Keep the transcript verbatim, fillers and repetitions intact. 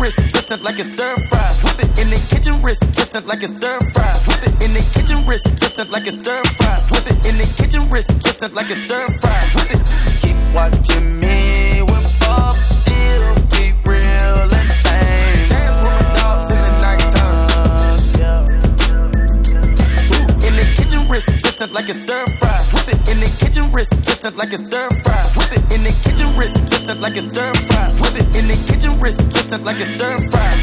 wrist, twisting like it's stir fry. Whip it in the kitchen, wrist, twisting like it's stir fry. Whip it in the kitchen, wrist, twisting like it's stir fry. Whip it in the kitchen, wrist, twisting like it's stir fry. Whip it. Keep watching me whip up, still keep real and fame. Dance with my dogs in the nighttime. Ooh, in the kitchen, wrist, twisting like it's stir fry. Whip it in the kitchen, wrist, twisting like it's stir fry. Whip it in the kitchen, wrist, twisting like it's stir fry. Whip it in the kitchen, wrist, twisting like it's stir fry.